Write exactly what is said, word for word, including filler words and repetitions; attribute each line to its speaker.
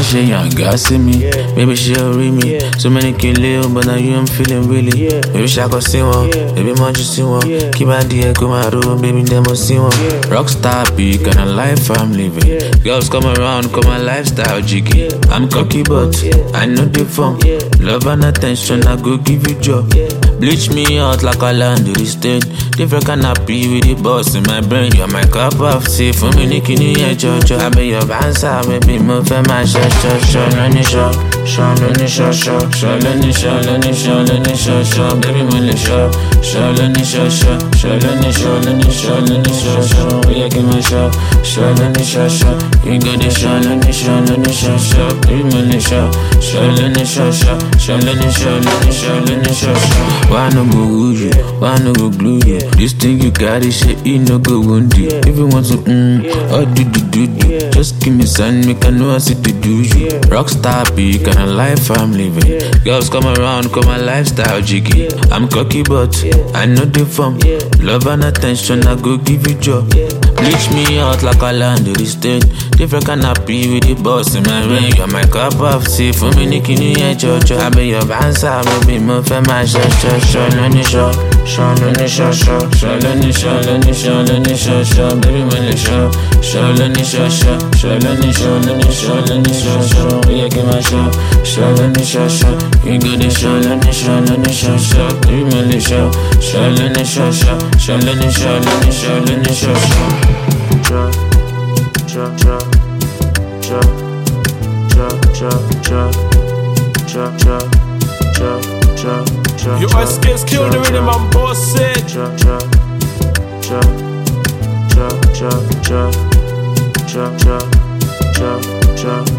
Speaker 1: she young, God see me. Maybe she'll read me. So many kill live, but now you I'm feeling really. Maybe she go see one, maybe more just see one. Keep my dear, come out, baby, them must see one. Rockstar peak kind of life I'm living. Girls come around, come my lifestyle jiggy. I'm cocky, but I know the fun. Love and attention, I go give you joy. Bleach me out like a laundry stain. Different kind of pee with the boss in my brain. You're my cup of tea for me, Nikini, and Jojo. I be your bouncer, maybe move for my shot, shot, shot, let me show, show, let me show, show, show, let me show, let me show, let me show, show, baby, money show, show, let me show, show, show, let me show, let me show, let me show, show, we are give my show, show, let me show, show, you got the show, let me show, let me show, show, baby, money show, show, let me show, show, show, let me show, let me show, let me show, show. Why no go woo you? Why no go glue you? This thing you got is shit, you no go wound you. If you want to, mm, oh do do do do. Just give me sign, make I know I see to do you. Rockstar be kind of life I'm living. Girls come around, come my lifestyle jiggy. I'm cocky, but I know the form. Love and attention, I go give you joy. Bleach me out like a laundry stain. Different kind of pee with the boss in my brain. You're my cup of tea for me, Nikini, and Jojo. I be your bouncer, maybe move for my shot, shot, shot, let me show, show, let me show, show, show, let me show, let me show, let me show, show, baby, money show, show, let me show, show, show, let me show, let me show, let me show, show, we are give my show, show, let me show, show, you got the show, let me show, let me show, show, baby, money show, show, let me show, show, show, let me show, let me show, let me show, show. Cha, cha, cha, cha, cha, cha, cha, cha, cha, cha, cha, cha.
Speaker 2: Yo, S K's kill the rhythm, I'm boss it.
Speaker 1: Cha, cha, cha, cha, cha, cha, cha, cha, cha, cha.